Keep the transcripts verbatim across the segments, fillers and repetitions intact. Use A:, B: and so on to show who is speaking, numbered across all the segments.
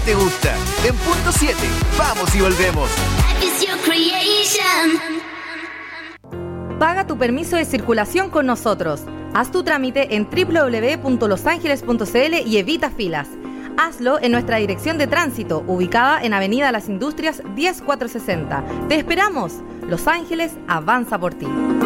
A: te gusta. En Punto siete, vamos y volvemos.
B: Paga tu permiso de circulación con nosotros. Haz tu trámite en doble u doble u doble u punto los ángeles punto c l y evita filas. Hazlo en nuestra dirección de tránsito, ubicada en Avenida Las Industrias diez mil cuatrocientos sesenta. ¡Te esperamos! Los Ángeles avanza por ti.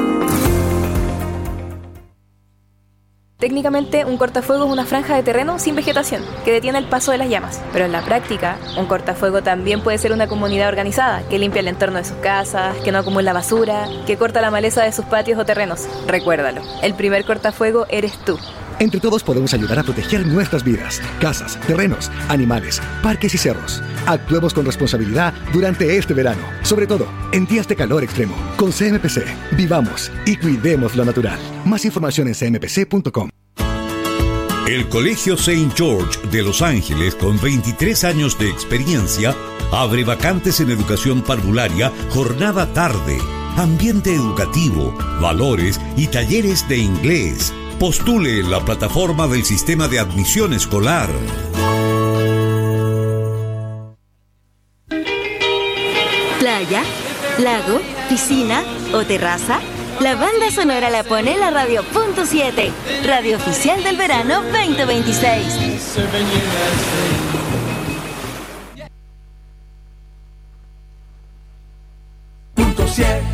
C: Técnicamente, un cortafuego es una franja de terreno sin vegetación que detiene el paso de las llamas. Pero en la práctica, un cortafuego también puede ser una comunidad organizada que limpia el entorno de sus casas, que no acumula basura, que corta la maleza de sus patios o terrenos. Recuérdalo, el primer cortafuego eres tú.
D: Entre todos podemos ayudar a proteger nuestras vidas, casas, terrenos, animales, parques y cerros. Actuemos con responsabilidad durante este verano, sobre todo en días de calor extremo. Con C M P C, vivamos y cuidemos lo natural. Más información en c m p c punto com.
E: El Colegio Saint George de Los Ángeles, con veintitrés años de experiencia, abre vacantes en educación parvularia, jornada tarde, ambiente educativo, valores y talleres de inglés. Postule en la plataforma del Sistema de Admisión Escolar.
F: Playa, lago, piscina o terraza. La banda sonora la pone la Radio Punto siete, radio oficial del verano veinte veintiséis.
G: Punto siete.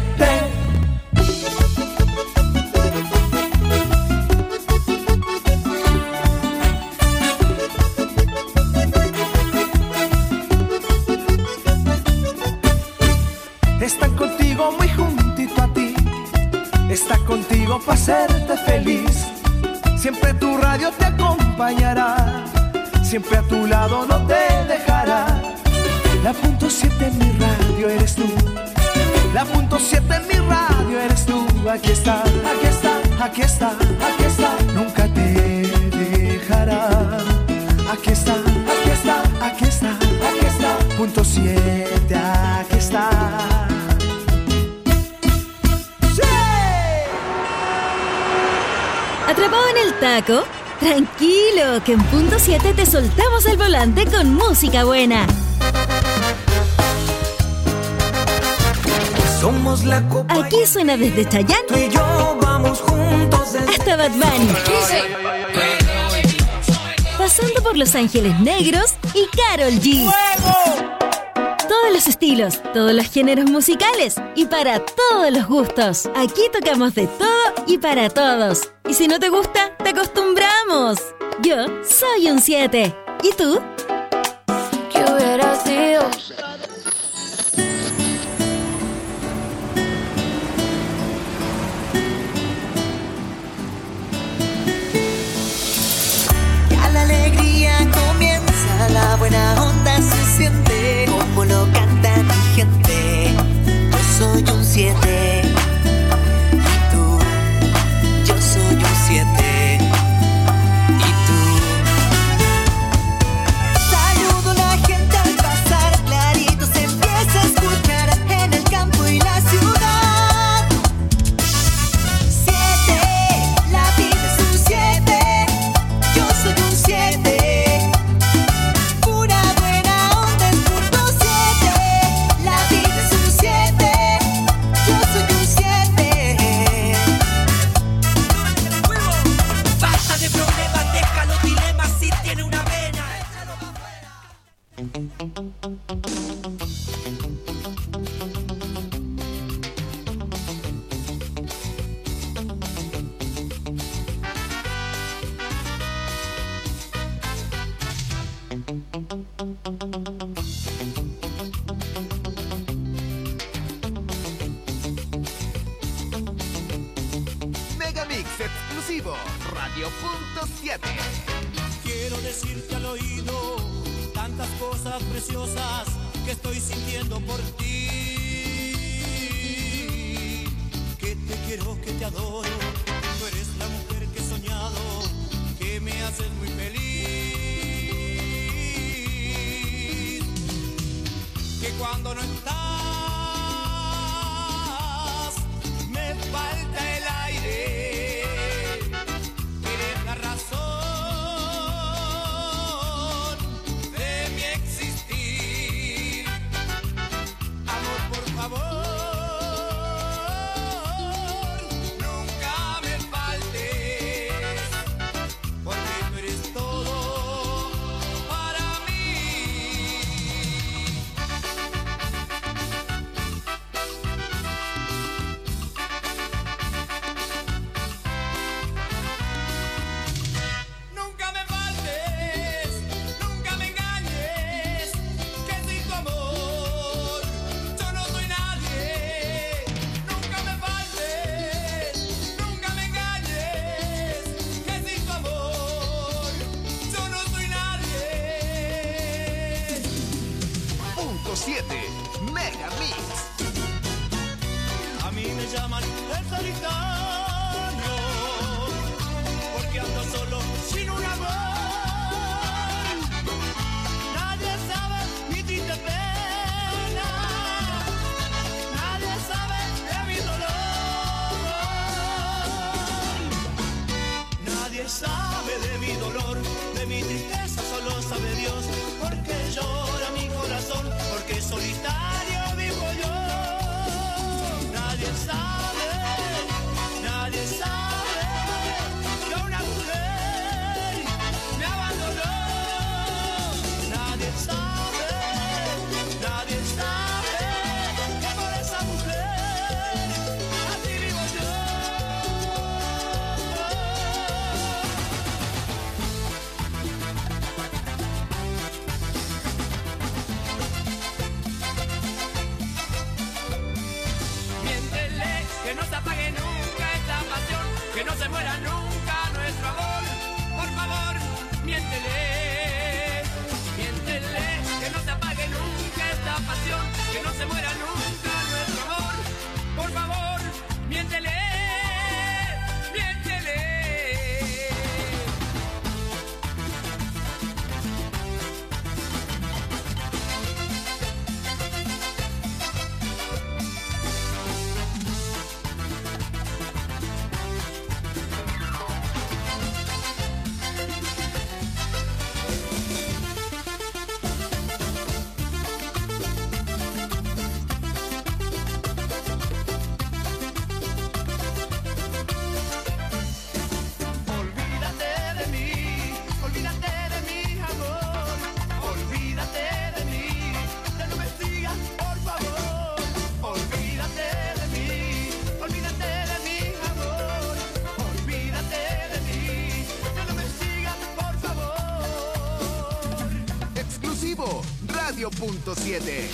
G: Están contigo muy juntito a ti. Está contigo para hacerte feliz. Siempre tu radio te acompañará. Siempre a tu lado no te dejará. La Punto siete en mi radio eres tú. La Punto siete en mi radio eres tú. Aquí está, aquí está, aquí está, aquí está. Nunca te dejará. Aquí está, aquí está, aquí está, aquí está. Punto siete, aquí está.
F: ¿Atrapado en el taco? Tranquilo, que en Punto siete te soltamos el volante con música buena.
G: Somos la copa.
F: Aquí suena desde Chayanne
G: Tú y yo vamos juntos desde...
F: hasta Bad Bunny. Pasando por Los Ángeles Negros y Karol G.
G: ¡Fuego!
F: Todos los estilos, todos los géneros musicales y para todos los gustos. Aquí tocamos de todo y para todos. Y si no te gusta, te acostumbramos. Yo soy un siete. ¿Y tú?
C: ¿Qué hubiera sido?
H: Ya la alegría comienza, la buena onda se siente, como lo canta mi gente. Yo soy un siete. Y tú, yo soy un siete. Y tú. Saludo a la gente al pasar, clarito se empieza a escuchar en el campo y la ciudad. Siete, la vida es un siete. Yo soy un siete. Pura buena onda es punto siete. La vida es un siete. Yo soy un siete. Basta de problemas, deja los dilemas. Si tiene una vena, échalo pa' afuera.
A: Megamix exclusivo, Radio Punto siete.
I: Quiero decirte al oído tantas cosas preciosas que estoy sintiendo por ti. Que te quiero, que te adoro. Tú eres la mujer que he soñado, que me haces muy feliz. Que cuando no estás me falta el aire. Eres la razón de mi existencia.
A: punto siete Mega Mix.
I: A mí me llaman el solitario, porque ando solo sin un amor. Nadie sabe mi triste pena, nadie sabe de mi dolor. Nadie sabe de mi dolor, de mi tristeza solo sabe Dios. Porque llora mi corazón, porque solitario vivo yo. Nadie sabe, nadie sabe que una mujer me abandonó. Nadie sabe, nadie sabe que por esa mujer así vivo yo. Miéntele que no se apague nunca esta pasión, que no se muera nunca nuestro amor. Por favor, miéntele, miéntele que no se apague nunca esta pasión, que no se muera nunca nuestro amor. Por favor, miéntele, miéntele. Olvídate de mí, olvídate de mi amor, olvídate de mí, ya no me sigas, por favor. Olvídate de mí, olvídate de mi amor, olvídate de mí, ya no me sigas, por favor.
A: Exclusivo Radio punto siete.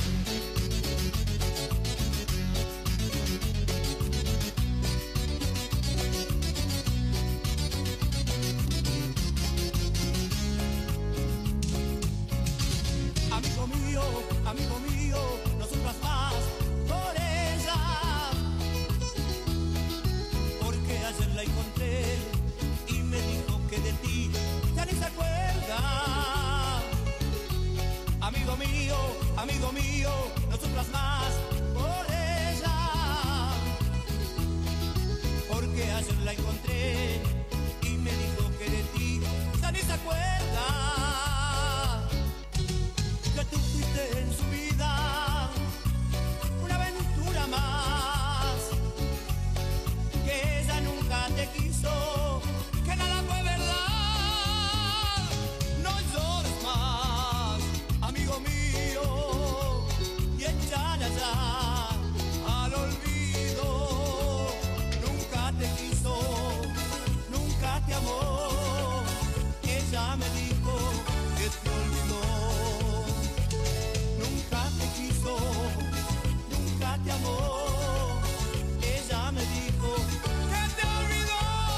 I: Amigo mío, amigo mío, no sufras más por ella, porque ayer la encontré y me dijo que de ti ya ni se acuerda. Amigo mío, amigo mío, no sufras más por ella, porque ayer la encontré y me dijo que de ti ya ni se acuerda. Que tú fuiste en su vida una aventura más, que ella nunca te quiso, que nada fue verdad. No llores más, amigo mío, y échala ya al olvido. Nunca te quiso, nunca te amó, ella me dijo que te olvidó. Nunca te quiso, nunca te amó, ella me dijo que te olvidó.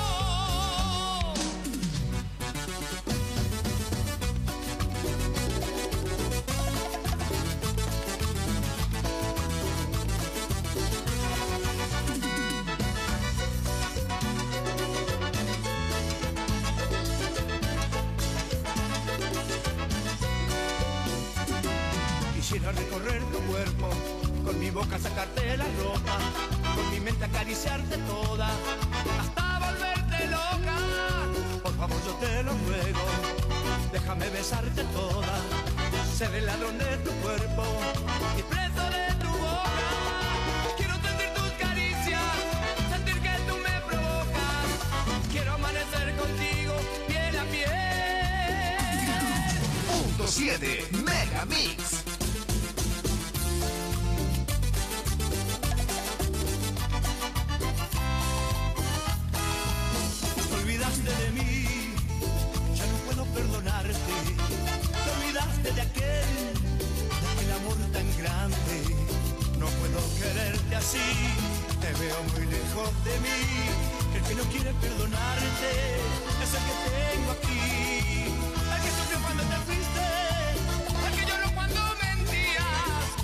I: Quisiera recorrer tu cuerpo, con mi boca sacarte la ropa, con mi mente acariciarte toda, hasta volverte loca. Por favor yo te lo ruego, déjame besarte toda. Seré el ladrón de tu cuerpo y preso de tu boca. Quiero sentir tus caricias, sentir que tú me provocas. Quiero amanecer contigo piel a piel.
A: Punto siete Mega Mix.
I: Te olvidaste de mí, ya no puedo perdonarte. Te olvidaste de aquel, de aquel amor tan grande. No puedo quererte así, te veo muy lejos de mí. El que no quiere perdonarte es el que tengo aquí. El que sufrió cuando te fuiste, el que lloró cuando mentías,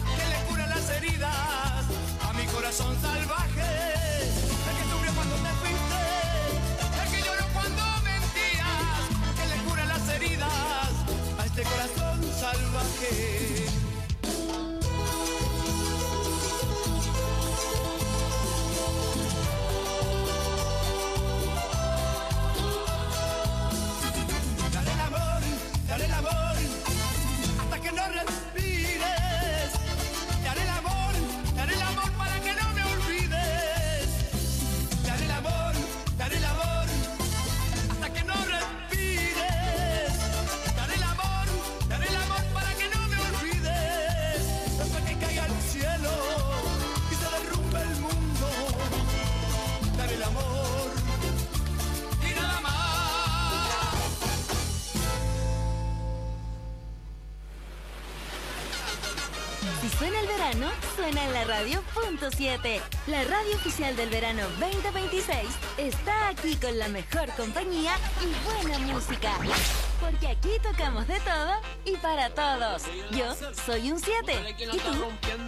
F: Si suena el verano, suena en la radio punto siete. La radio oficial del verano veinte veintiséis está aquí con la mejor compañía y buena música. Porque aquí tocamos de todo y para todos. Yo soy un siete. ¿Y tú?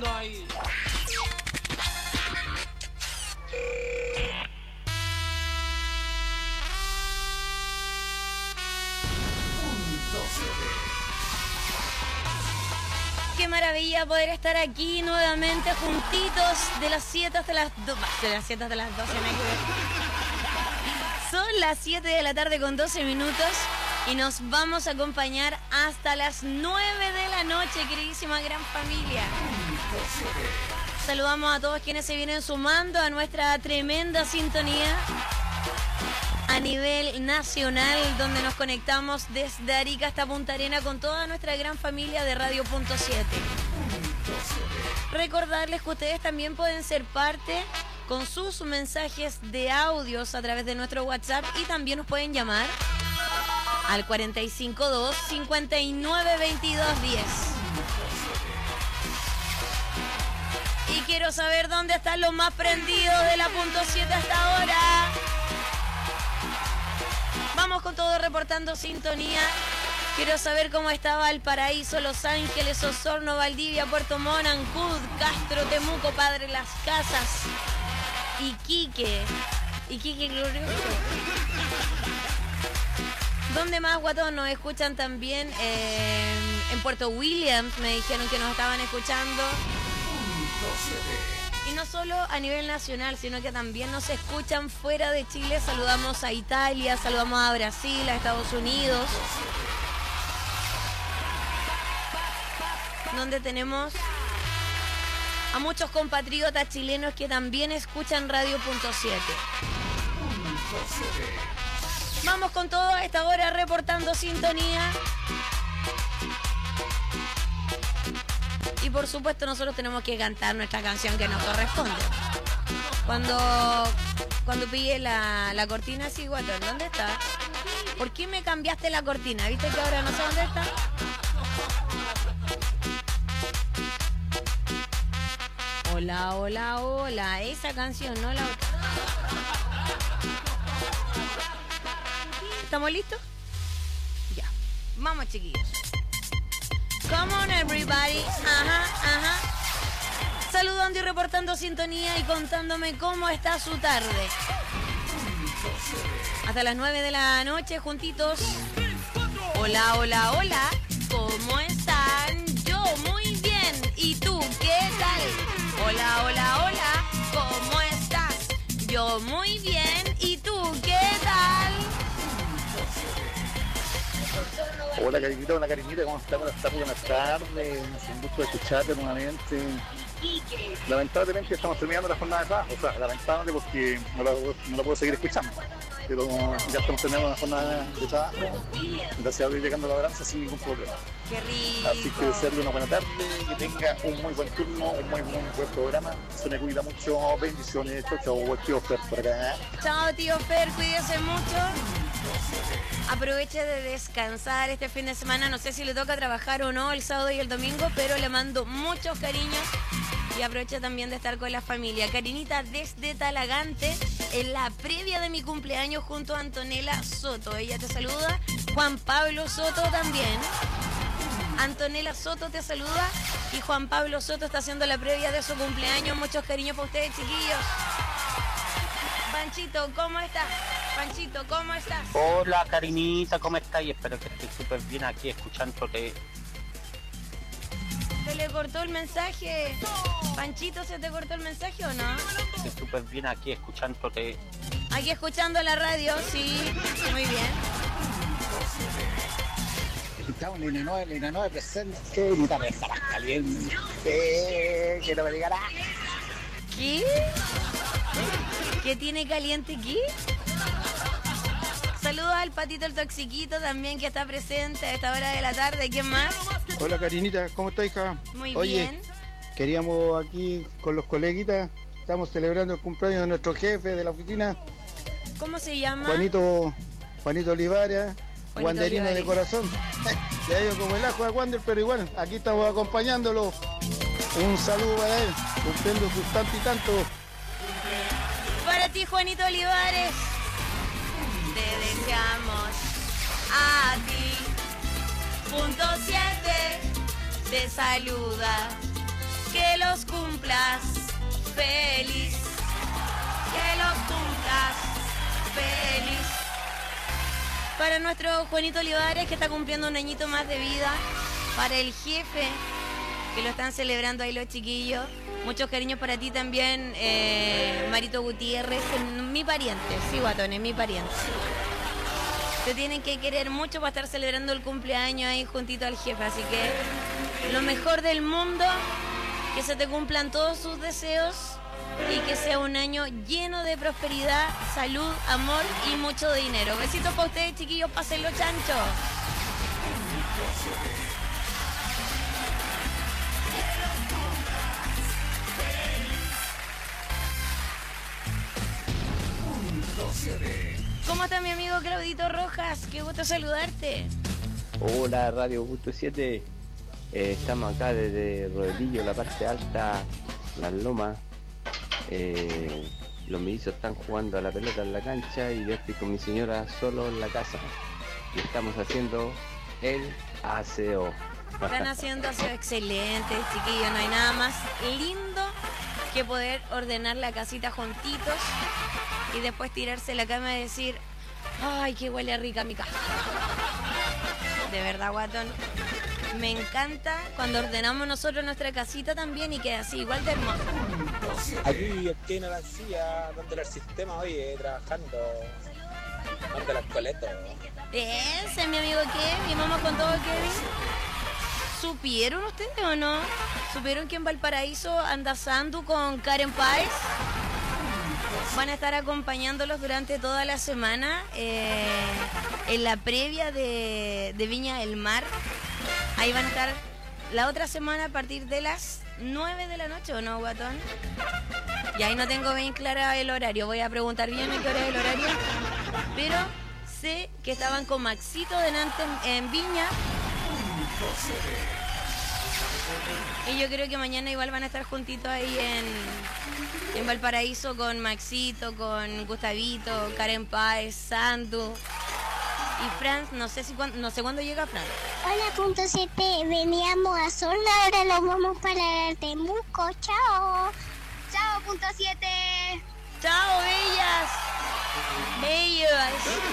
J: Qué maravilla poder estar aquí nuevamente juntitos de las siete hasta las dos. De las siete hasta las doce, no hay que ver. Son las siete de la tarde con doce minutos y nos vamos a acompañar hasta las nueve de la noche, queridísima gran familia. Saludamos a todos quienes se vienen sumando a nuestra tremenda sintonía a nivel nacional, donde nos conectamos desde Arica hasta Punta Arena con toda nuestra gran familia de Radio Punto siete. Recordarles que ustedes también pueden ser parte con sus mensajes de audios a través de nuestro WhatsApp y también nos pueden llamar al cuarenta y cinco dos, cincuenta y nueve veintidós diez. Y quiero saber dónde están los más prendidos de la Punto siete hasta ahora. Vamos con todo reportando sintonía. Quiero saber cómo está Valparaíso, Los Ángeles, Osorno, Valdivia, Puerto Montt, Ancud, Castro, Temuco, Padre Las Casas, Iquique, Iquique glorioso. ¿Dónde más, guatón? Nos escuchan también eh, en Puerto Williams, me dijeron que nos estaban escuchando. Y no solo a nivel nacional, sino que también nos escuchan fuera de Chile. Saludamos a Italia, saludamos a Brasil, a Estados Unidos, donde tenemos a muchos compatriotas chilenos que también escuchan Radio Punto siete. Vamos con todo a esta hora reportando sintonía. Y por supuesto nosotros tenemos que cantar nuestra canción que nos corresponde. Cuando cuando pille la, la cortina, sí, guatón, ¿dónde está? ¿Por qué me cambiaste la cortina? ¿Viste que ahora no sé dónde está? Hola, hola, hola. Esa canción, no la otra. ¿Estamos listos? Ya. Vamos, chiquillos. Come on, everybody. Ajá, ajá. Saludando y reportando sintonía y contándome cómo está su tarde. Hasta las nueve de la noche, juntitos. Hola, hola, hola. ¿Cómo están? Yo muy bien. ¿Y tú qué tal? Hola, hola, hola. ¿Cómo estás? Yo muy bien. ¿Y tú qué tal?
K: Hola cariñita, hola cariñita, ¿cómo estás? Buenas tardes, buenas tardes, un gusto de escucharte nuevamente. Lamentablemente estamos terminando la jornada de trabajo, o sea, lamentable porque no la, no la puedo seguir escuchando, pero ya estamos terminando la jornada de trabajo, gracias a Dios llegando a la balanza sin ningún problema.
J: Qué rico.
K: Así que desearle una buena tarde, que tenga un muy buen turno, un muy, muy buen programa, se me cuida mucho, bendiciones, chau, chau, tío Fer por acá.
J: Chao tío Fer, cuídese mucho. Aproveche de descansar este fin de semana. No sé si le toca trabajar o no el sábado y el domingo, pero le mando muchos cariños y aproveche también de estar con la familia. Karinita desde Talagante, en la previa de mi cumpleaños junto a Antonella Soto. Ella te saluda. Juan Pablo Soto también. Antonella Soto te saluda y Juan Pablo Soto está haciendo la previa de su cumpleaños. Muchos cariños para ustedes, chiquillos. Panchito, ¿cómo estás? Panchito, ¿cómo estás?
L: Hola, Karinita, ¿cómo estás? Y espero que estés súper bien aquí escuchándote.
J: ¿Se le cortó el mensaje? Panchito, ¿se te cortó el mensaje o no?
L: Estoy súper bien aquí escuchándote.
J: Aquí escuchando la radio, sí. Muy bien.
K: Estamos en línea nueve, línea nueve presente, mi tarde está más caliente, que no me diga nada.
J: ¿Qué? ¿Qué tiene caliente aquí? Saludos al Patito el Toxiquito también que está presente a esta hora de la tarde. ¿Quién más?
M: Hola Karinita, ¿cómo estás, hija?
J: Muy
M: Oye,
J: bien.
M: Queríamos aquí con los coleguitas, estamos celebrando el cumpleaños de nuestro jefe de la oficina.
J: ¿Cómo se llama?
M: Juanito, Juanito Olivaria, Wanderino de corazón. Ya digo como el ajo de Wander, pero igual, aquí estamos acompañándolo. Un saludo para él, cumpliendo sus tanto y tanto.
J: Para ti, Juanito Olivares, te deseamos a ti. Punto siete te saluda, que los cumplas feliz, que los cumplas feliz. Para nuestro Juanito Olivares, que está cumpliendo un añito más de vida. Para el jefe, que lo están celebrando ahí los chiquillos. Muchos cariños para ti también, eh, Marito Gutiérrez, mi pariente, sí, guatón, es mi pariente. Te tienen que querer mucho para estar celebrando el cumpleaños ahí juntito al jefe, así que lo mejor del mundo, que se te cumplan todos sus deseos y que sea un año lleno de prosperidad, salud, amor y mucho dinero. Besitos para ustedes, chiquillos, pásenlo chancho. ¿Cómo está mi amigo Claudito Rojas? Qué gusto saludarte.
N: Hola Radio Punto siete, eh, estamos acá desde Rodelillo, la parte alta, las lomas. Eh, los mellizos están jugando a la pelota en la cancha y yo estoy con mi señora solo en la casa y estamos haciendo el aseo.
J: Están haciendo aseo excelente, chiquillos, no hay nada más lindo que poder ordenar la casita juntitos y después tirarse en la cama y decir, ay, qué huele rica mi casa. De verdad, guatón, me encanta cuando ordenamos nosotros nuestra casita también y queda así, igual de hermosa.
O: Aquí aquí en Arancía, dándole el sistema, oye, trabajando, dándole al coleto.
J: Ese, mi amigo Kevin, mi mamá con todo Kevin. ¿Supieron ustedes o no? ¿Supieron que en Valparaíso anda Sandu con Karen Páez? Van a estar acompañándolos durante toda la semana eh, en la previa de, de Viña del Mar. Ahí van a estar la otra semana a partir de las nueve de la noche, ¿o no, guatón? Y ahí no tengo bien clara el horario. Voy a preguntar bien a qué hora es el horario. Pero sé que estaban con Maxito delante en, en Viña. Y yo creo que mañana igual van a estar juntitos ahí en, en Valparaíso con Maxito, con Gustavito, Karen Páez, Sandu y Franz. No sé si no sé cuándo llega Franz.
P: Hola, punto siete. Veníamos a Sol, ahora nos vamos para el Temuco. Chao. Chao, punto siete.
J: Chao, bellas. Bellas.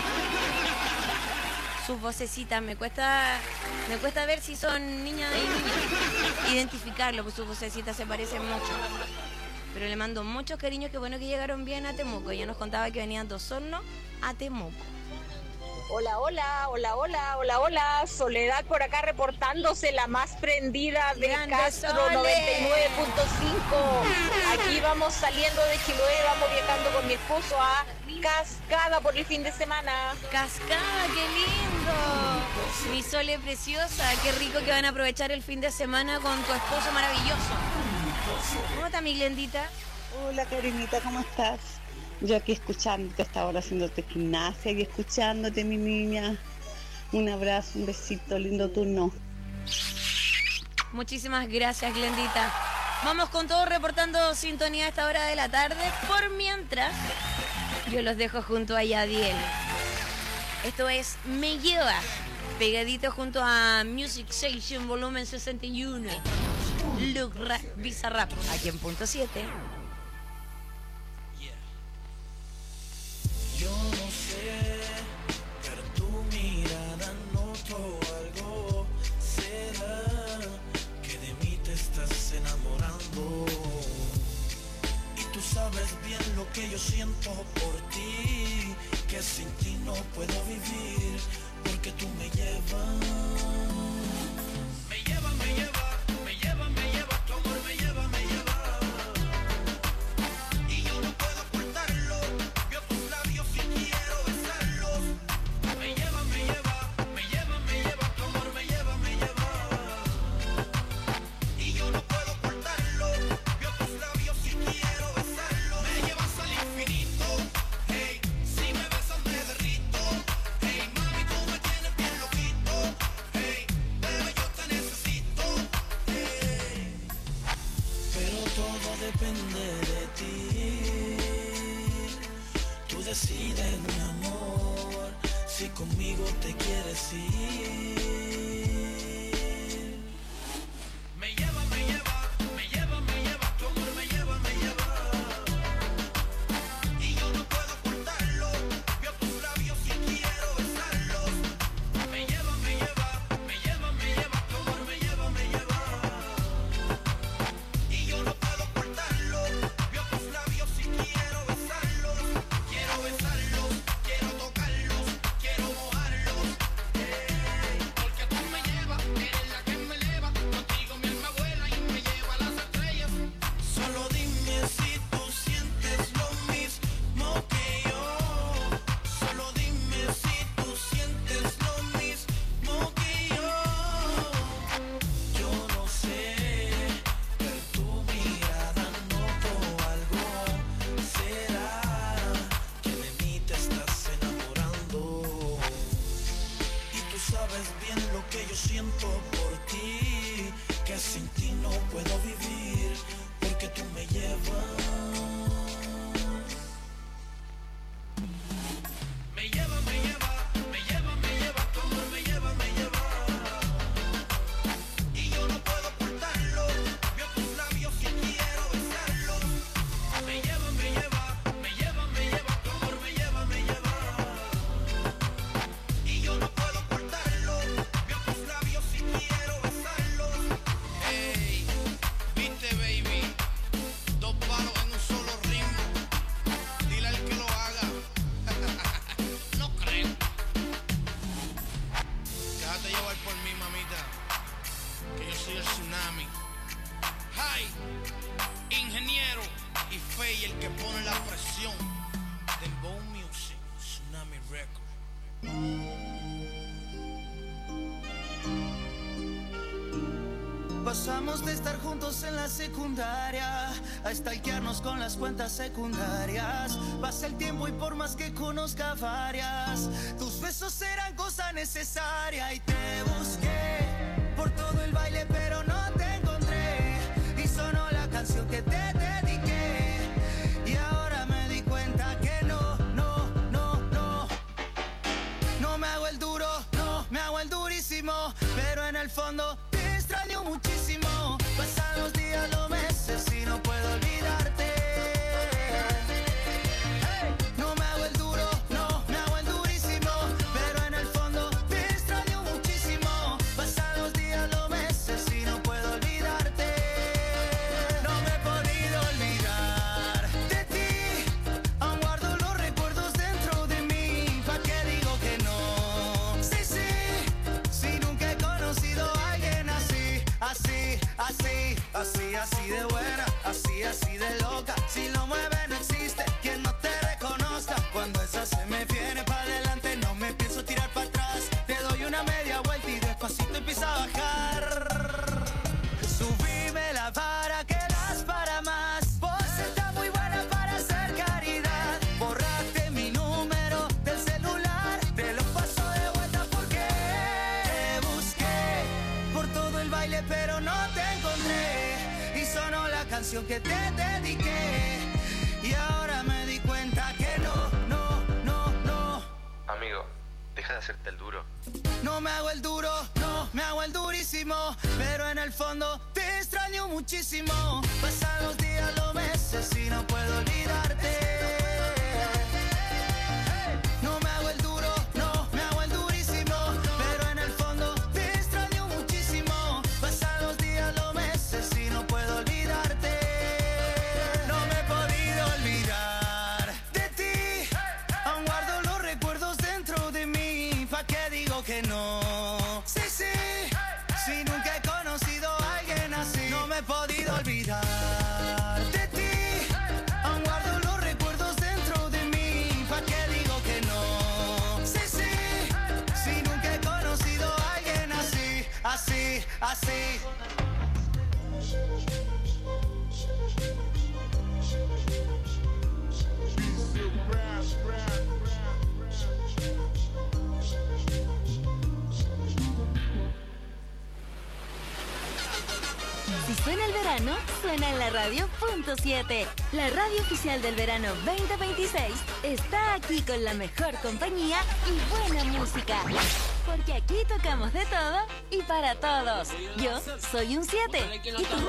J: Sus vocecitas, me cuesta me cuesta ver si son niñas y niños. Identificarlo, pues sus vocecitas se parecen mucho. Pero le mando muchos cariños, qué bueno que llegaron bien a Temuco. Ya nos contaba que venían dos hornos a Temuco.
Q: Hola, hola, hola, hola, hola, hola. Soledad por acá reportándose, la más prendida de
J: Grande
Q: Castro
J: Sole.
Q: noventa y nueve punto cinco. Aquí vamos saliendo de Chiloé, vamos viajando con mi esposo a Cascada por el fin de semana.
J: Cascada, qué lindo. Mi Sole preciosa, qué rico que van a aprovechar el fin de semana con tu esposo maravilloso. ¿Cómo está mi Glendita?
R: Hola, Karinita, ¿cómo estás? Yo aquí escuchándote hasta ahora, haciéndote gimnasia y escuchándote, mi niña. Un abrazo, un besito, lindo turno.
J: Muchísimas gracias, Glendita. Vamos con todo reportando sintonía a esta hora de la tarde. Por mientras, yo los dejo junto a Yadiel. Esto es Me Lleva, pegadito junto a Music Station volumen sesenta y uno. Look Rap, Bizarrap, aquí en punto siete.
S: Yo no sé, pero tu mirada noto algo. ¿Será que de mí te estás enamorando? Y tú sabes bien lo que yo siento por ti, que sin ti no puedo vivir, porque tú me llevas. Me lleva, me lleva, me lleva, me lleva, tu amor me lleva, me lleva. Y yo no puedo ocultarlo. Veo tus labios y quiero besarlos. Me lleva, me lleva, me lleva, me lleva, tu amor me lleva, me lleva. Y yo no puedo ocultarlo. Veo tus labios y quiero besarlos. Me llevas al infinito. Hey, si me besas me derrito. Hey, mami, tú me tienes bien loquito. Hey, depende de ti. Tú decides, mi amor, si conmigo te quieres ir. Me lleva, me lleva, me lleva, me lleva, tu amor me lleva, me lleva. Y yo no puedo ocultarlo, veo tus labios y quiero besarlos. Me lleva, me lleva, me lleva, me lleva, tu amor me lleva, me lleva. Y yo no puedo ocultarlo, veo tus labios y quiero besarlos. Quiero besarlos, quiero tocarlos, quiero mojarlos. Hey, porque tú me llevas, eres la que me eleva. Contigo mi alma vuela y me lleva a las estrellas. Solo dime si tú sientes lo mismo que yo. Solo dime si tú sientes lo mismo que yo. Yo no sé, pero tu mirada noto algo. ¿Será que de mí te estás enamorando? Y tú sabes bien lo que yo siento por ti, que sin ti no puedo vivir, porque tú me llevas. Me lleva, me lleva, me lleva, me lleva, tu amor me lleva, me lleva. Y yo no puedo ocultarlo, veo tus labios y quiero besarlos. Me lleva, me lleva, me lleva, me lleva, tu amor me lleva, me lleva. Y yo no puedo ocultarlo, veo tus labios y quiero besarlos. Hey, viste baby, dos palos en un solo ritmo. Dile al que lo haga. No creo. Déjate llevar por mí, mamita, que yo soy el tsunami. Hi, ingeniero y Fey, el que pone la presión. Dembow Music, Tsunami Record.
G: Pasamos de estar juntos en la secundaria a stalkearnos con las cuentas secundarias. Pasa el tiempo y por más que conozca varias, tus besos eran cosa necesaria. Y te busqué por todo el baile pero no te encontré. Y sonó la canción que te dediqué. Y ahora me di cuenta que no, no, no, no. No me hago el duro, no me hago el durísimo, pero en el fondo te extraño muchísimo. Pasan los días, los meses y no puedo olvidarte. Hey, no me hago el duro, no me hago el durísimo, pero en el fondo te extraño muchísimo. Pasan los días, los meses y no puedo olvidarte. No me he podido olvidar de ti, aún guardo los recuerdos dentro de mí. ¿Pa' qué digo que no? Sí, sí, si nunca he conocido a alguien así, así, así, así, así de buena, así, así de loca. Si lo mueve no existe quien no te reconozca. Cuando esa se me viene para adelante no me pienso tirar para atrás. Te doy una media vuelta y despacito empieza a bajar. Subime la vara que das para más. Vos estás muy buena para hacer caridad. Borraste mi número del celular, te lo paso de vuelta porque te busqué por todo el baile pero no te encontré. Y sonó la canción que te dediqué. Y ahora me di cuenta que no, no, no, no.
T: Amigo, deja de hacerte el duro.
G: No me hago el duro, no me hago el durísimo, pero en el fondo te extraño muchísimo. Pasan los días, los meses y no puedo olvidarte. No me hago el duro, no me hago el durísimo, pero en el fondo te extraño muchísimo. Pasan los días, los meses y no puedo olvidarte. No me he podido olvidar de ti, aún guardo los recuerdos dentro de mí. ¿Pa' qué digo que no? Sí, sí, si nunca he conocido a alguien así. No me he podido olvidar de ti, aún guardo los recuerdos dentro de mí. ¿Pa' qué digo que no? Sí, sí, si nunca he conocido a alguien así, así, así.
F: Si suena el verano verano suena en la radio punto siete. La radio oficial del verano veinte veintiséis está aquí con la mejor compañía y buena música. Porque aquí tocamos de todo y para todos. Yo soy un siete. ¿Y tú?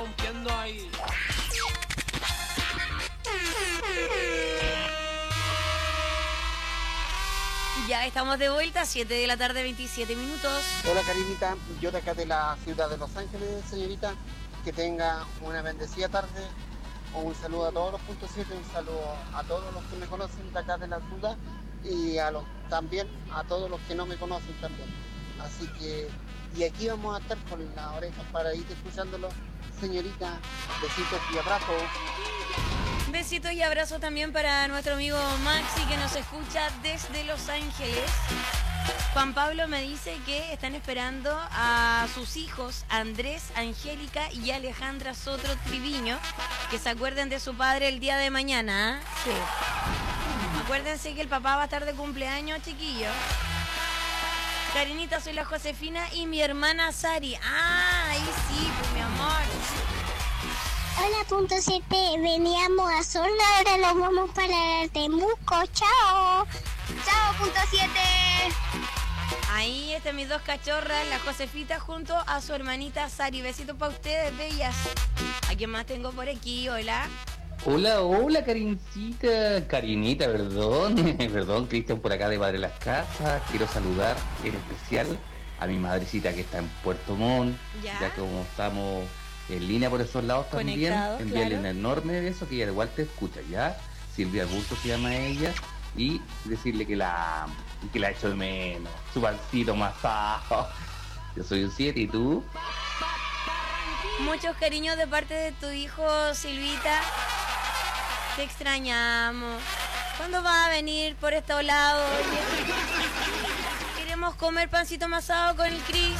J: Ya estamos de vuelta, siete de la tarde, veintisiete minutos.
U: Hola Karinita, yo de acá de la ciudad de Los Ángeles, señorita, que tenga una bendecida tarde. Un saludo a todos los puntos siete, un saludo a todos los que me conocen de acá de la ciudad y a los, también a todos los que no me conocen también. Así que, y aquí vamos a estar con las orejas para ir escuchándolo, señorita. Besitos y abrazos.
J: Besitos y abrazos también para nuestro amigo Maxi que nos escucha desde Los Ángeles. Juan Pablo me dice que están esperando a sus hijos Andrés, Angélica y Alejandra Sotro Triviño, que se acuerden de su padre el día de mañana. ¿eh? Sí. Acuérdense que el papá va a estar de cumpleaños, chiquillos. Karinita, soy la Josefina y mi hermana Sari. Ah, ahí sí, pues mi amor.
P: Hola punto siete, veníamos a Zorna, ahora nos vamos para Temuco, chao. Chao punto siete.
J: Ahí están mis dos cachorras, la Josefita junto a su hermanita Sari. Besitos para ustedes, bellas. ¿A quién más tengo por aquí? Hola.
V: Hola, hola, Karincita. Karinita, perdón. Perdón, Cristian por acá de Padre Las Casas. Quiero saludar en especial a mi madrecita que está en Puerto Montt. Ya, ya que como estamos en línea por esos lados también, envíale claro. Un enorme beso que ella igual te escucha, ¿ya? Silvia Bulto se llama ella, y decirle que la amo, y que la echo de menos, su pancito más bajo. Yo soy un siete, ¿y tú?
J: Muchos cariños de parte de tu hijo, Silvita. Te extrañamos. ¿Cuándo vas a venir por estos lados? Queremos comer pancito masado con el Cris.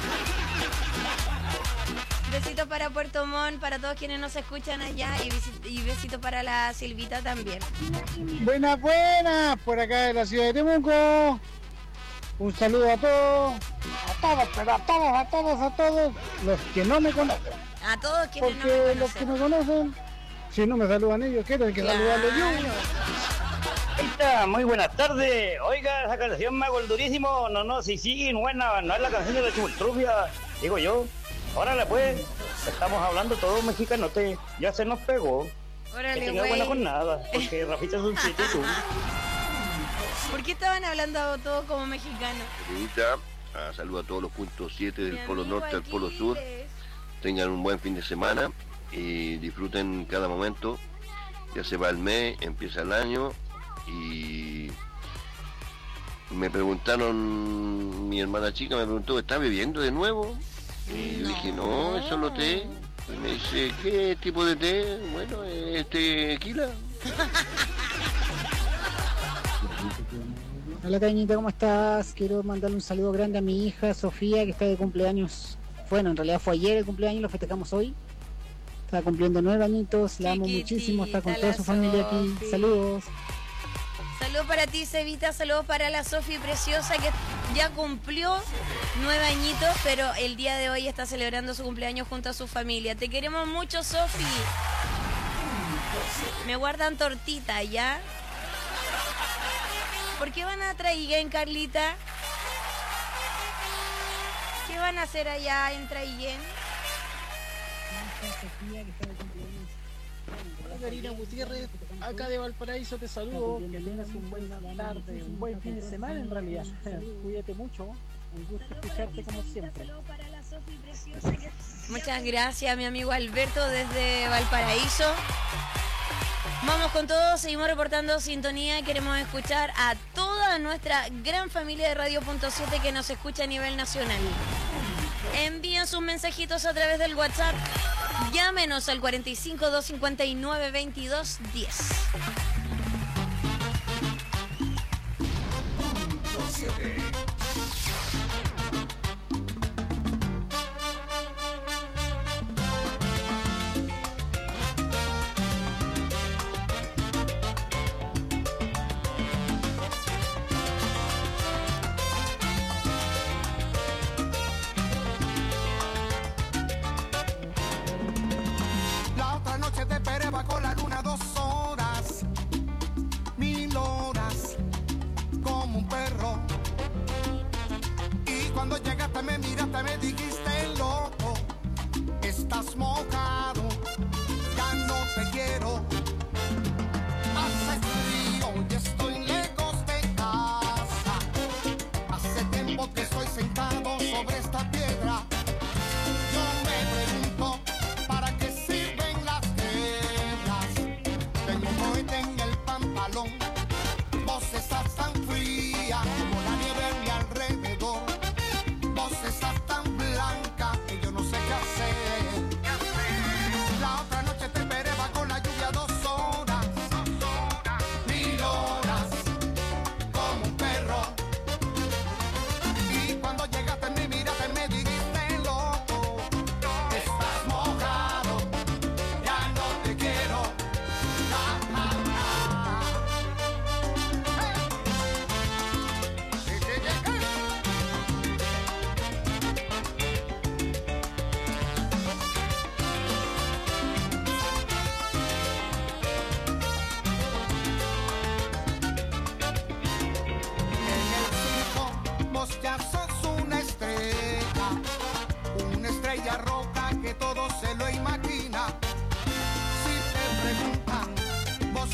J: Besitos para Puerto Montt, para todos quienes nos escuchan allá, y, besi- y besitos para la Silvita también.
M: Buenas, buenas, por acá de la ciudad de Temuco. Un saludo a todos, a todos, pero a todos, a todos, a todos los que no me conocen.
J: A todos quienes
M: Porque
J: no me conocen.
M: los que me conocen, si no me saludan ellos, quieren que
J: Claro.
M: saludarlos yo.
W: Ahí está, muy buenas tardes. Oiga, esa canción me hago el durísimo. No, no, sí, sí, buena, no es la canción de la Chimultrufia, digo yo. Órale pues, estamos hablando todo mexicano, te, ya se nos pegó.
J: Órale,
W: que tenga
J: güey.
W: buena jornada, porque Rafita es un sitio.
J: ¿Por qué estaban hablando todo como mexicano?
X: Señorita, ah, saludo a todos los puntos siete del Polo Norte al Polo Sur. Tengan un buen fin de semana y disfruten cada momento. Ya se va el mes, empieza el año y me preguntaron, mi hermana chica me preguntó, ¿está bebiendo de nuevo? Y yo dije, no, es solo té. Y me dice, ¿qué tipo de té? Bueno, es tequila.
Y: Hola Cañita, ¿cómo estás? Quiero mandarle un saludo grande a mi hija Sofía, que está de cumpleaños. Bueno, en realidad fue ayer el cumpleaños, lo festejamos hoy. Está cumpliendo nueve añitos, la amo muchísimo, está con toda su familia aquí. Saludos.
J: Saludos para ti, Cevita, saludos para la Sofi preciosa que ya cumplió nueve añitos, pero el día de hoy está celebrando su cumpleaños junto a su familia. Te queremos mucho, Sofi. Me guardan tortita, ¿ya? ¿Por qué van a Traiguén, Carlita? ¿Qué van a hacer allá en Traiguén?
Y: Hola Karina Gutiérrez, acá de Valparaíso te saludo, que tengas un buen tarde, un buen fin de semana en realidad. Cuídate mucho, un gusto escucharte como siempre.
J: Muchas gracias, mi amigo Alberto desde Valparaíso. Vamos con todo, seguimos reportando sintonía. Queremos escuchar a toda nuestra gran familia de Radio Punto siete que nos escucha a nivel nacional. Envíen sus mensajitos a través del WhatsApp. Llámenos al cuarenta y cinco, doscientos cincuenta y nueve, veintidós diez.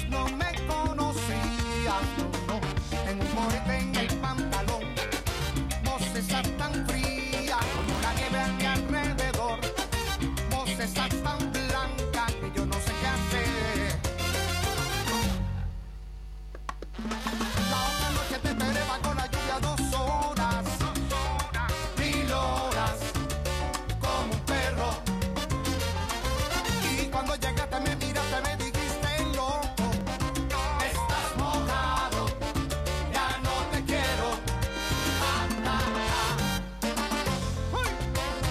G: no me conocías, no, no. Tengo un morete en el pantalón, vos estás tan fría como la nieve a mi alrededor, vos estás tan blanca que yo no sé qué hacer. La otra noche te esperé bajo la lluvia dos horas, mil horas, como un perro. Y cuando llegaste me miraste, me dijiste loco, estás mojado, ya no te quiero. Anda, uy.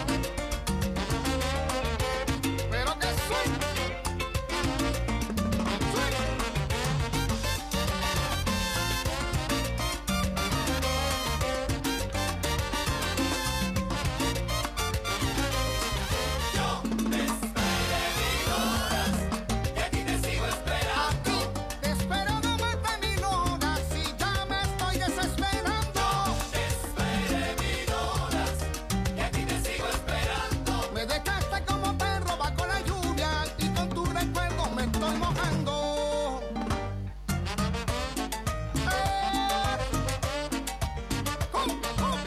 G: Pero que suena, te espero no más de mil horas y ya me estoy desesperando. Te esperé mil horas y a ti te sigo esperando. Me dejaste como perro bajo la lluvia y con tu recuerdo me estoy mojando. Eh. ¡Cum, cum!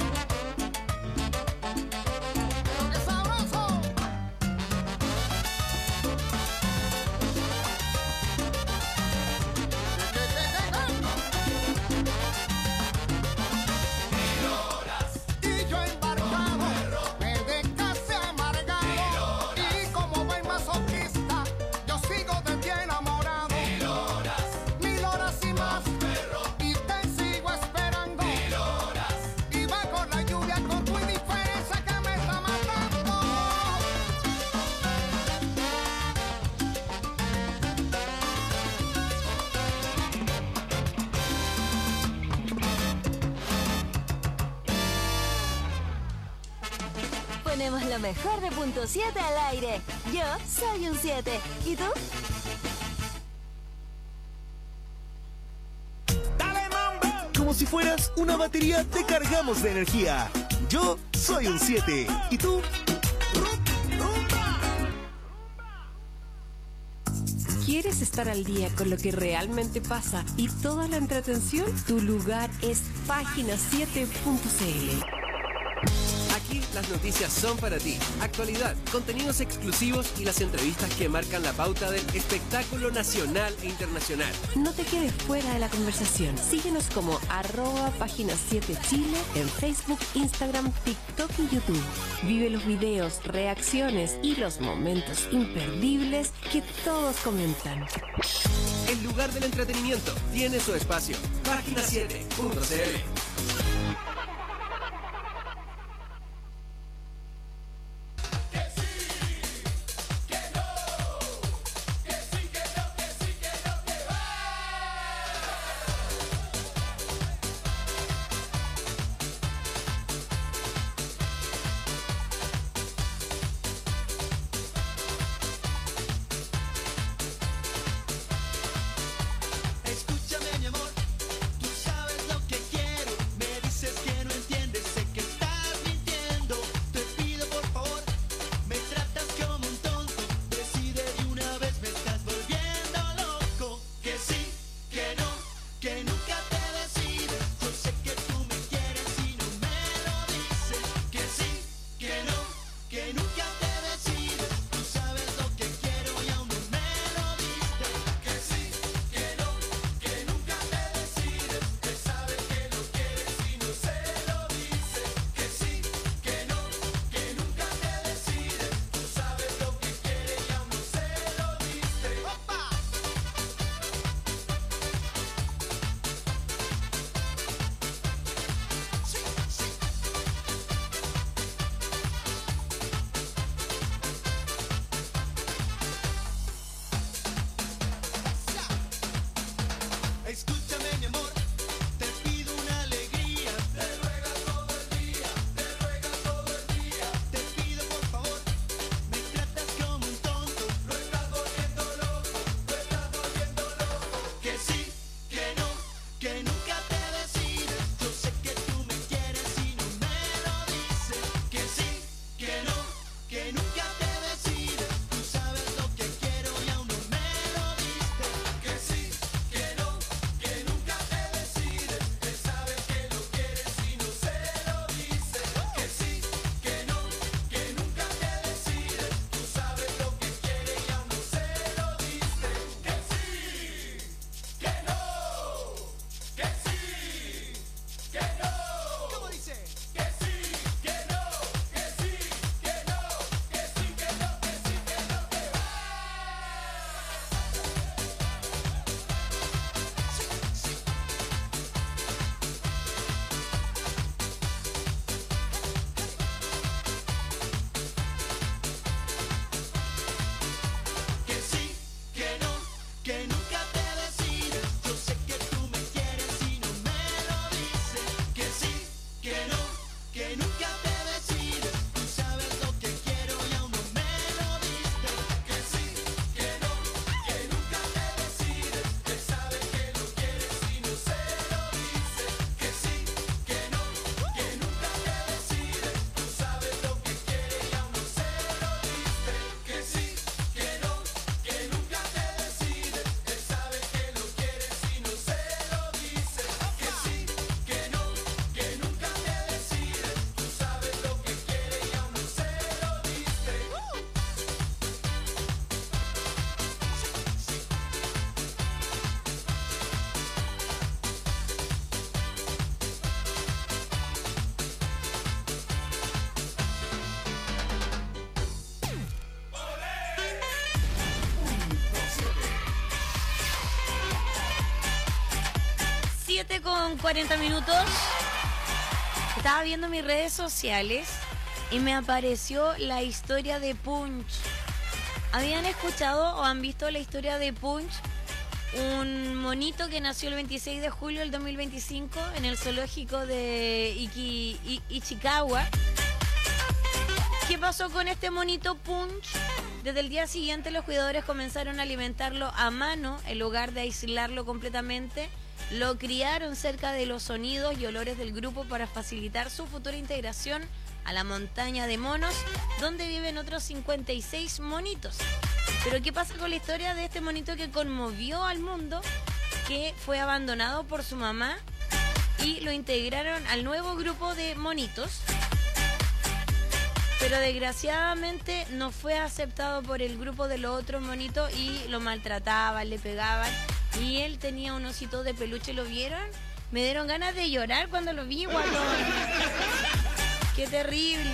G: Pero qué sabroso. Y yo embarcado, me dejaste amargado. Y como buen masoquista, yo sigo de ti enamorado. Mil horas, mil horas y más, y te sigo esperando. Mil horas, y bajo la lluvia con tu indiferencia que me está matando.
F: Ponemos lo mejor de punto siete al aire. Yo soy un siete. ¿Y tú?
B: Como si fueras una batería, te cargamos de energía. Yo soy un siete. ¿Y tú?
C: ¿Quieres estar al día con lo que realmente pasa y toda la entretención? Tu lugar es página siete punto c l.
D: Aquí las noticias son para ti. Actualidad, contenidos exclusivos y las entrevistas que marcan la pauta del espectáculo nacional e internacional.
C: No te quedes fuera de la conversación. Síguenos como arroba página siete Chile en Facebook, Instagram, TikTok y YouTube. Vive los videos, reacciones y los momentos imperdibles que todos comentan.
D: El lugar del entretenimiento tiene su espacio. página siete punto c l.
S: Escúchame mi amor, tú sabes lo que quiero.
J: siete con cuarenta minutos. Estaba viendo mis redes sociales y me apareció la historia de Punch. ¿Habían escuchado o han visto la historia de Punch? Un monito que nació el veintiséis de julio del dos mil veinticinco en el zoológico de Iki, I, Ichikawa. ¿Qué pasó con este monito Punch? Desde el día siguiente los cuidadores comenzaron a alimentarlo a mano en lugar de aislarlo completamente. Lo criaron cerca de los sonidos y olores del grupo para facilitar su futura integración a la montaña de monos, donde viven otros cincuenta y seis monitos. Pero ¿qué pasa con la historia de este monito que conmovió al mundo? Que fue abandonado por su mamá y lo integraron al nuevo grupo de monitos. Pero desgraciadamente no fue aceptado por el grupo de los otros monitos y lo maltrataban, le pegaban. Y él tenía un osito de peluche, ¿lo vieron? Me dieron ganas de llorar cuando lo vi, guatón. ¡Qué terrible!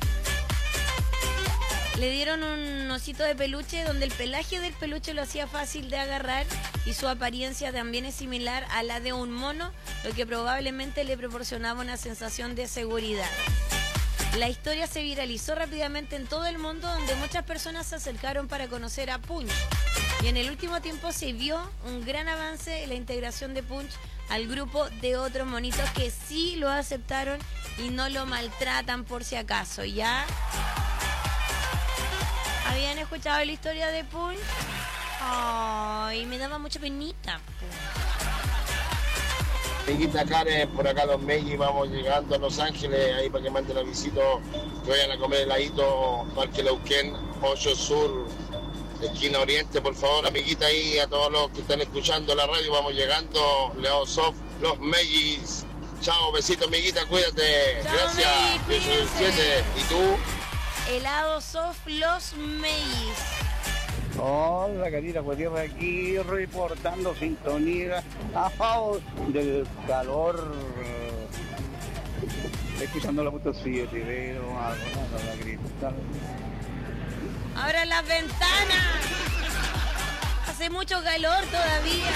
J: Le dieron un osito de peluche donde el pelaje del peluche lo hacía fácil de agarrar y su apariencia también es similar a la de un mono, lo que probablemente le proporcionaba una sensación de seguridad. La historia se viralizó rápidamente en todo el mundo, donde muchas personas se acercaron para conocer a Punch. Y en el último tiempo se vio un gran avance en la integración de Punch al grupo de otros monitos que sí lo aceptaron y no lo maltratan por si acaso, ¿ya? ¿Habían escuchado la historia de Punch? Ay, me daba mucha penita.
A: Amiguita Karen, por acá los Meiji, vamos llegando a Los Ángeles, ahí para que manden la visita, que vayan a comer heladito, Parque Lauquén, ocho Sur, esquina Oriente, por favor, amiguita, ahí a todos los que están escuchando la radio, vamos llegando, Leo Soft, los Meiji. Chao, besito, amiguita, cuídate.
J: Chao,
A: gracias.
J: Meiji,
A: Yo soy el siete. ¿Y tú?
J: Helado Soft Los Meiji.
E: Hola, Karina Gutiérrez aquí reportando sintonía a favor del calor, escuchando la punto siete, pero a la cristal.
J: ¡Abra las ventanas! Hace mucho calor todavía.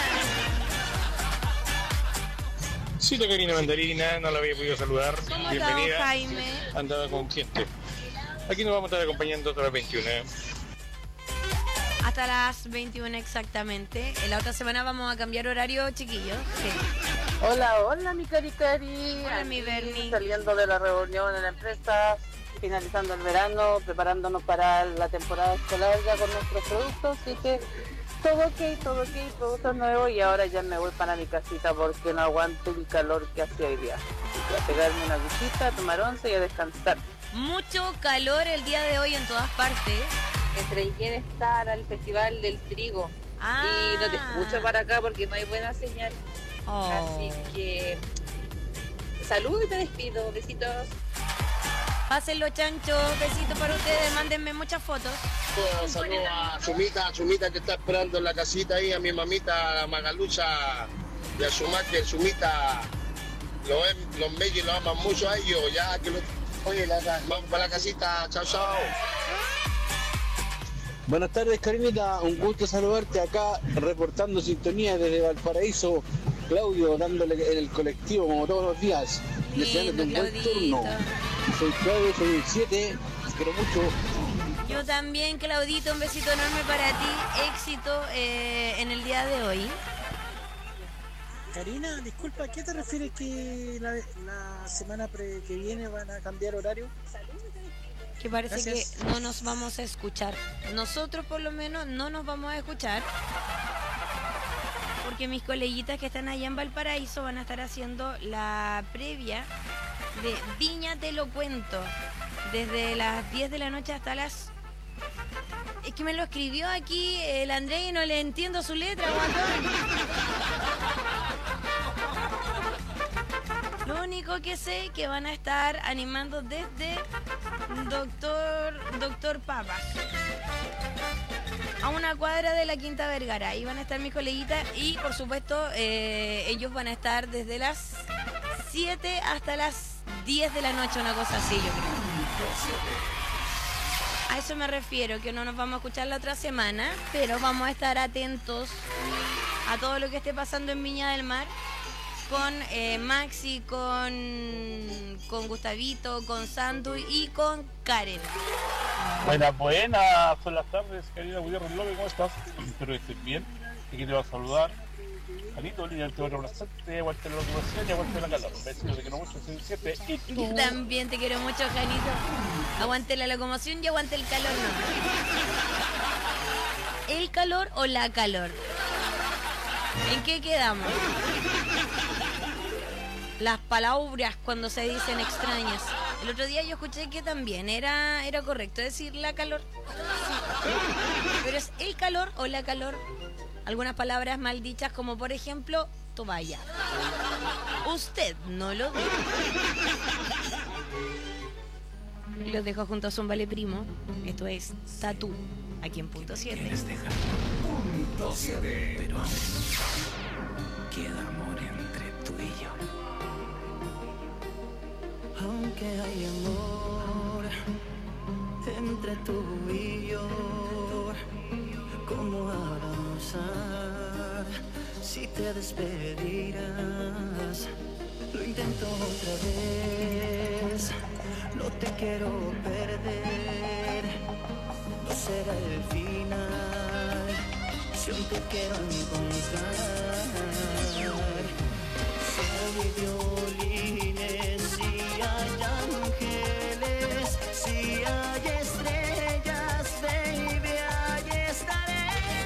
H: Sí, la Karina Mandarina, no la había podido saludar.
J: ¿Cómo
H: Bienvenida.
J: está, Jaime?
H: Andaba con gente. Aquí nos vamos a estar acompañando hasta las veintiuna.
J: Hasta las veintiuna exactamente. En la otra semana vamos a cambiar horario, chiquillos. Sí.
I: Hola, hola, mi cari cari.
J: Hola, mi Bernie.
I: Saliendo de la reunión en la empresa, finalizando el verano, preparándonos para la temporada escolar ya con nuestros productos. Así que todo ok, todo ok, productos nuevos. Y ahora ya me voy para mi casita porque no aguanto el calor que hace hoy día. Así que a pegarme una duchita, a tomar once y a descansar.
J: Mucho calor el día de hoy en todas partes.
Q: Entre quiere estar al Festival del Trigo.
J: Ah.
Q: Y no te escucho para acá porque no hay buena señal.
J: Oh.
Q: Así que salud y me despido. Besitos.
J: Pásenlo, chanchos. Besitos para ustedes. Mándenme muchas fotos.
A: Saludos a Chumita, Chumita que está esperando en la casita ahí, a mi mamita Magalucha y a Sumaki, Chumita. Los, los Meiji lo aman mucho a ellos, ya que lo, oye, la, vamos para la casita. Chao, chao.
L: Buenas tardes, Karinita, un gusto saludarte acá, reportando sintonía desde Valparaíso. Claudio, dándole en el colectivo como todos los días, deseándote un buen turno. Soy Claudio, soy el siete, te quiero mucho.
J: Yo también, Claudito, un besito enorme para ti, éxito eh, en el día de hoy.
Z: Karina, disculpa, ¿a qué te refieres que la, la semana pre que viene van a cambiar horario?
J: Que parece
Z: Gracias.
J: que no nos vamos a escuchar. Nosotros por lo menos no nos vamos a escuchar. Porque mis coleguitas que están allá en Valparaíso van a estar haciendo la previa de Viña Te Lo Cuento. Desde las diez de la noche hasta las... Es que me lo escribió aquí el André y no le entiendo su letra, guatón. Lo único que sé que van a estar animando desde Doctor Doctor Papas a una cuadra de la Quinta Vergara. Ahí van a estar mis coleguitas y por supuesto eh, ellos van a estar desde las siete hasta las diez de la noche, una cosa así, yo creo. A eso me refiero, que no nos vamos a escuchar la otra semana, pero vamos a estar atentos a todo lo que esté pasando en Viña del Mar. con eh, Maxi, con, con Gustavito, con Sandu y con Karen.
H: Buenas, buenas, son las tardes, querida Gutiérrez López, ¿cómo estás? Espero que estés bien. Aquí te va a saludar Janito, Lina, te voy a abrazarte, aguante la locomoción y aguante la calor. Besitos, te quiero mucho, soy siete. Y tú.
J: Yo también te quiero mucho, Janito. Aguante la locomoción y aguante el calor, no. ¿El calor o la calor? ¿En qué quedamos? Las palabras cuando se dicen extrañas. El otro día yo escuché que también era, era correcto decir la calor. Sí. Pero es el calor o la calor. Algunas palabras mal dichas como por ejemplo toalla. Usted no lo dijo. Los dejo junto a Zumba Le Primo. Esto es Tatú, aquí en Punto siete.
S: Punto siete. Pero antes queda amor entre tú y yo. Aunque hay amor entre tú y yo, ¿cómo avanzar si te despedirás? Lo intento otra vez, no te quiero perder, no será el final, si aún te quiero encontrar. Si hay violines, si hay ángeles, si hay estrellas, baby, ahí estaré.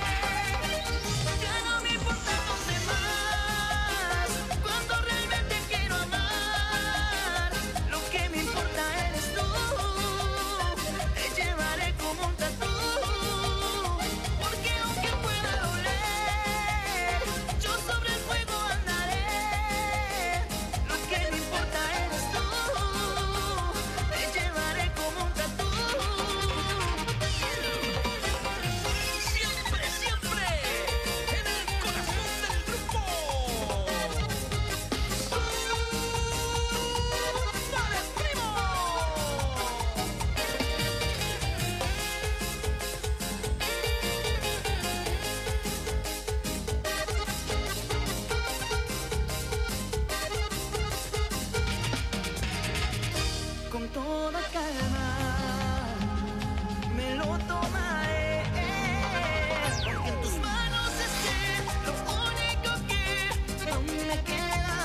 S: Ya no me importan los demás, cuando realmente quiero amar. Lo que me importa eres tú, te llevaré como un tatú. Porque aunque pueda doler, yo sobre el fuego andaré. Lo que me importa eres tú, te llevaré como un tatú. Siempre, siempre en el corazón del grupo. ¡Zumba Le Primo! Con toda calma me lo tomaré, porque en tus manos esté lo único que aún me queda.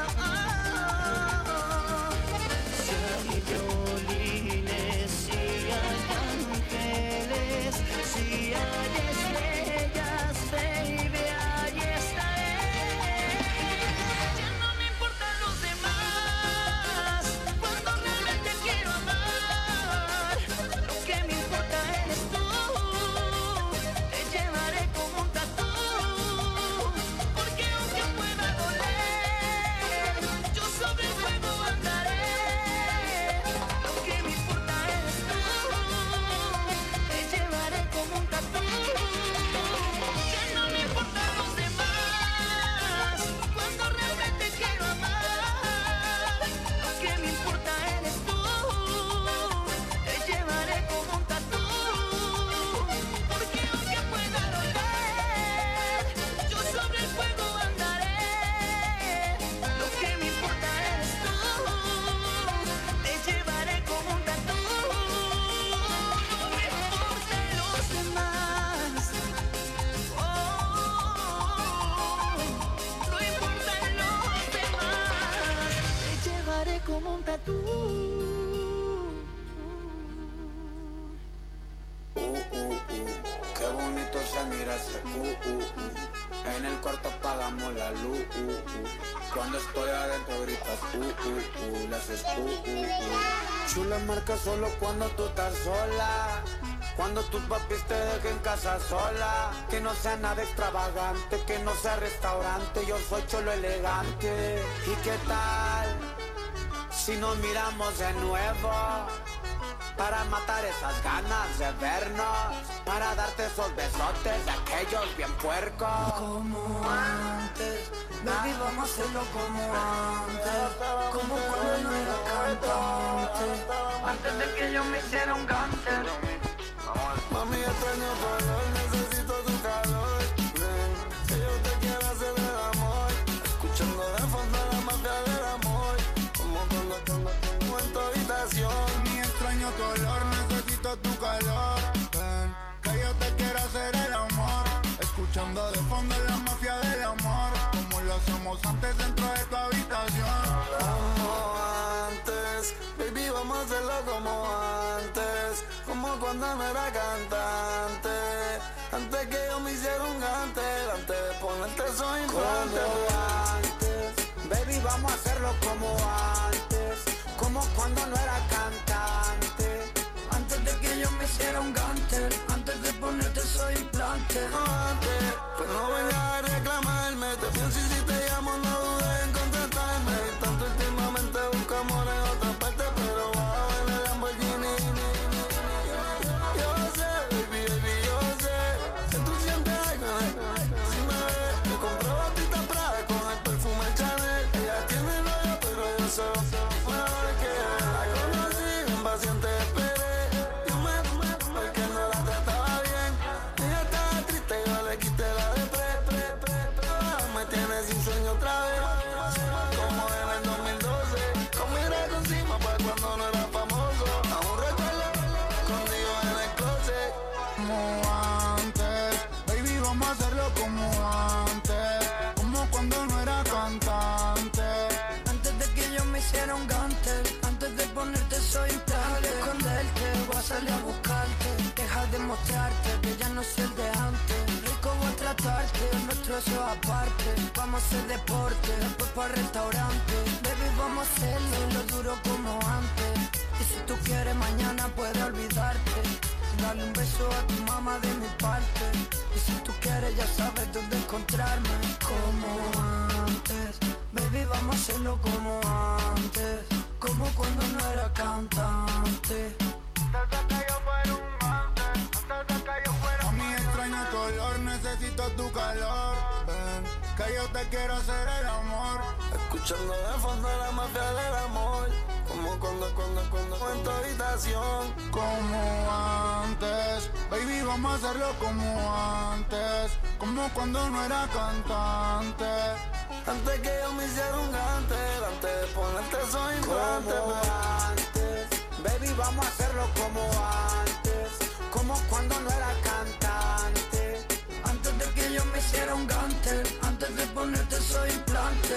S: Si hay violines, si hay ángeles, si hay estrellas, baby, ahí estaré. Ya no me importan los demás, cuando realmente quiero amar. Lo que me importa eres tú, te llevaré como un tatú. Porque aunque pueda doler, yo sobre el fuego andaré. Lo que me importa eres tú, te llevaré como un tatú. Ya no me importan los demás, cuando realmente quiero amar. Lo que me importa eres tú, te llevaré como un tatú. Porque aunque pueda doler, yo sobre el fuego andaré. Lo que me importa eres tú, te llevaré como un tatú. No me importan los demás, oh, no importan los demás, te llevaré como un tatú.
K: Uh, uh, uh, qué bonito se mira ese uh, uh, uh. En el cuarto apagamos la luz, uh, uh. Cuando estoy adentro gritas uh, uh, uh. Le haces uh, uh, uh. Chula marca solo cuando tú estás sola, cuando tus papis te dejen casa sola. Que no sea nada extravagante, que no sea restaurante, yo soy cholo elegante. ¿Y qué tal si nos miramos de nuevo? Para matar esas ganas de vernos, para darte esos besotes de aquellos bien puercos.
S: Como antes, baby, vamos a hacerlo como antes, como cuando no era cantante, antes de que yo me hiciera un gánster.
K: Mami, extraño color, necesito tu calor. Ven, que yo te quiero hacer el amor, escuchando de fondo la más
N: escuchando de fondo la mafia del amor, como lo hacemos antes dentro de tu habitación.
K: Como antes, baby, vamos a hacerlo como antes, como cuando no era cantante, antes que yo me hiciera un gantel, antes de ponerte soy implante. Como antes, baby, vamos a hacerlo como antes, como cuando no era cantante, antes de que yo me hiciera un gantel, antes de ponerte soy implante. Antes, pues no vengas a reclamarme, te pienso y si te llamo no dudes en contestarme. Tanto últimamente busco amor en otra parte, pero bajo en el Lamborghini. Yo sé, baby, baby, yo sé que tú sientes algo, si me ves, me compro batita Prada con el perfume Chanel. Ella tiene novio, pero yo soy mejor que la conocí, impaciente esperé. Yo me, porque no la trataba bien. Ella estaba triste, yo le quité la de pre, pre, pre, pre. Me tiene sin sueño otra vez, como en el dos mil doce. Con mi raco encima pa' cuando no era famoso. Aún recuerdo, escondido en el closet.
N: Como antes, baby, vamos a hacerlo como antes, como cuando no era cantante,
K: Antes de que yo me hiciera un gantel, antes de ponerte soy implante. Deja de esconderte, voy a salir a buscarte. Deja de mostrarte que ya no soy el de antes. Rico voy a tratarte, nuestro eso aparte. Vamos a hacer deporte, después para restaurante. Baby, vamos a hacerlo lo duro como antes. Y si tú quieres mañana puedes olvidarte. Dale un beso a tu mamá de mi parte. Y si tú quieres ya sabes dónde encontrarme. Como antes, baby, vamos a hacerlo como antes, como cuando no era cantante.
N: A mí extraño tu olor, necesito tu calor. Ven, que yo te quiero hacer el amor.
K: Escuchando de fondo la mafia del amor, como cuando, cuando, cuando en tu habitación.
N: Como antes, baby, vamos a hacerlo como antes, como cuando no era cantante,
K: antes que yo me hiciera un gantel, antes de ponerte soy implante. Como antes, baby, vamos a hacerlo como antes, como cuando no era cantante, antes de que yo me hiciera un gantel, antes de ponerte soy implante.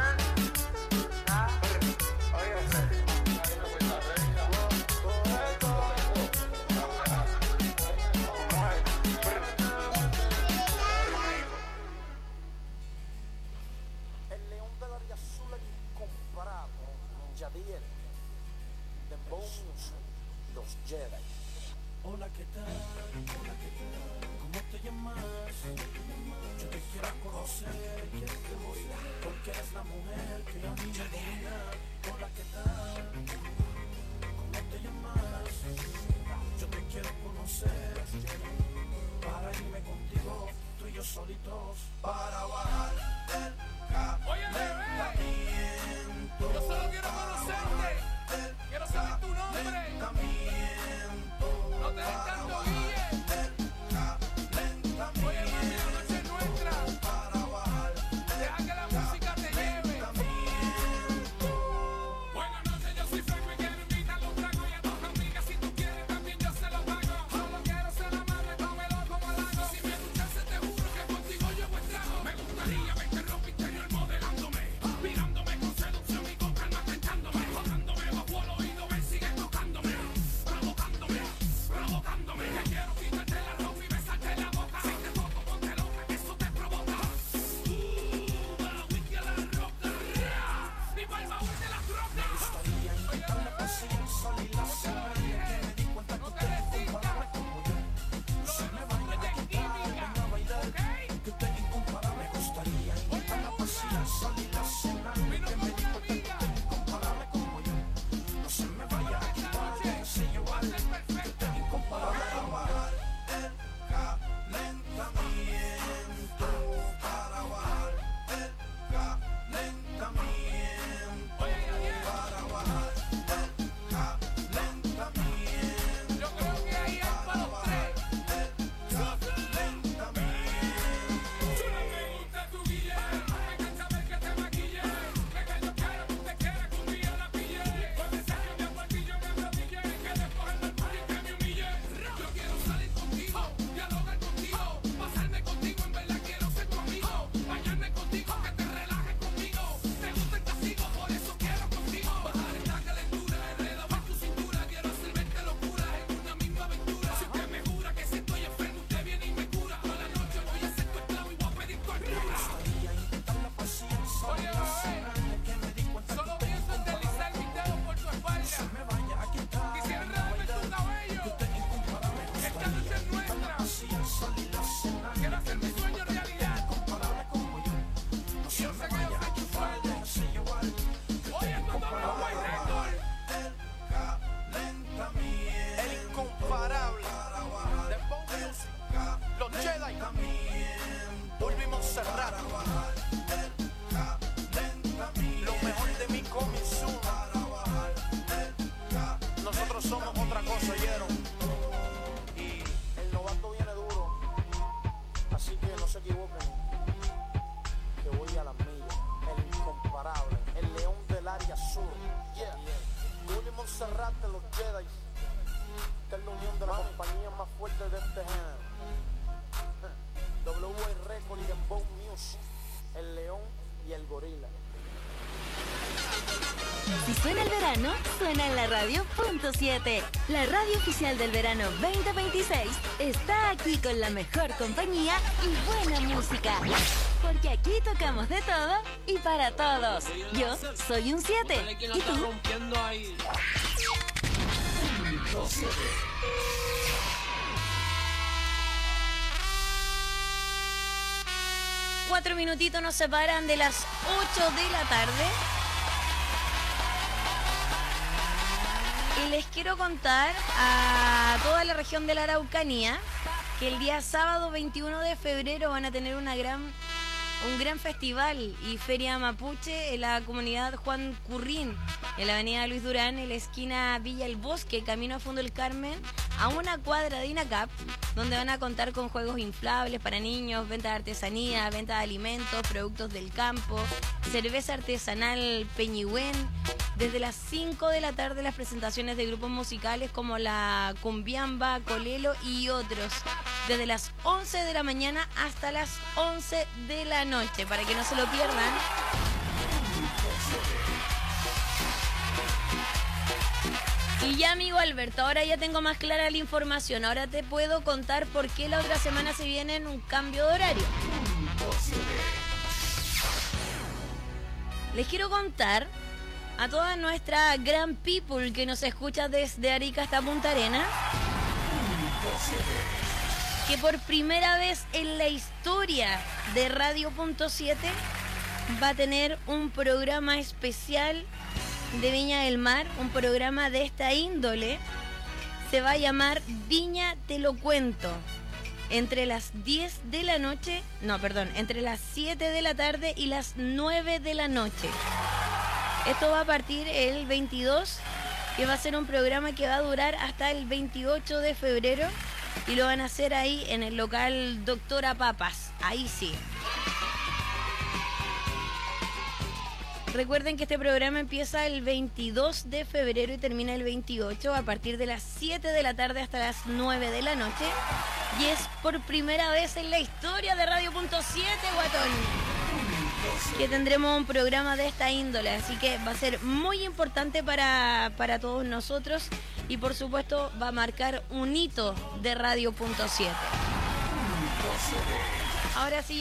O: El león de la Ría Azul incomparable, Yadier, The Bones, los Jedi.
S: Hola, ¿qué tal? Hola, ¿qué tal? ¿Cómo te llamas? Yo te quiero conocer, quiero que me oigas, porque eres la mujer que a mí me domina. Hola, ¿qué tal? ¿Cómo te llamas? Yo te quiero conocer, para irme contigo, tú y yo solitos, para bajar el calentamiento.
P: Yo solo quiero conocerte, quiero saber tu nombre. No te des tanto guille. Oye, mami, la noche es nuestra. Deja que la música te lleve. Buenas noches, yo soy Franco y quiero invitar los tragos y a tus amigas. Si tú quieres también yo se lo pago. Solo quiero ser amable, tómelo como lago. Si me escuchas te juro que contigo yo me estrago. Me gustaría, me
O: equivoquen, que voy a las millas, el incomparable, el león del área sur. Yeah, Willy Monserrate, los Jedi. Esta es la unión de la compañía más fuerte de este género. W A Record y Dembow Music, el león y el gorila.
F: Si suena el verano, suena en la radio punto siete. La radio oficial del verano veinte veintiséis está aquí con la mejor compañía y buena música. Porque aquí tocamos de todo y para todos. Yo soy un siete. ¿Y tú?
J: Cuatro minutitos nos separan de las ocho de la tarde. Y les quiero contar a toda la región de la Araucanía que el día sábado veintiuno de febrero van a tener una gran, un gran festival y feria mapuche en la comunidad Juan Currín, en la avenida Luis Durán, en la esquina Villa El Bosque, camino a Fondo del Carmen, a una cuadra de INACAP, donde van a contar con juegos inflables para niños, venta de artesanía, venta de alimentos, productos del campo, cerveza artesanal Peñihuen. Desde las cinco de la tarde las presentaciones de grupos musicales como la Cumbiamba, Colelo y otros. Desde las once de la mañana hasta las once de la noche, para que no se lo pierdan. Y ya, amigo Alberto, ahora ya tengo más clara la información. Ahora te puedo contar por qué la otra semana se viene en un cambio de horario. Les quiero contar a toda nuestra gran people que nos escucha desde Arica hasta Punta Arenas que por primera vez en la historia de Radio punto siete va a tener un programa especial de Viña del Mar, un programa de esta índole. Se va a llamar Viña Te Lo Cuento. Entre las diez de la noche, no, perdón, entre las siete de la tarde y las nueve de la noche. Esto va a partir el veintidós, que va a ser un programa que va a durar hasta el veintiocho de febrero y lo van a hacer ahí en el local Doctora Papas. Ahí sí. Recuerden que este programa empieza el veintidós de febrero y termina el veintiocho a partir de las siete de la tarde hasta las nueve de la noche. Y es por primera vez en la historia de Radio punto siete, guatón, que tendremos un programa de esta índole. Así que va a ser muy importante para, para todos nosotros y por supuesto va a marcar un hito de Radio punto siete. Ahora sí.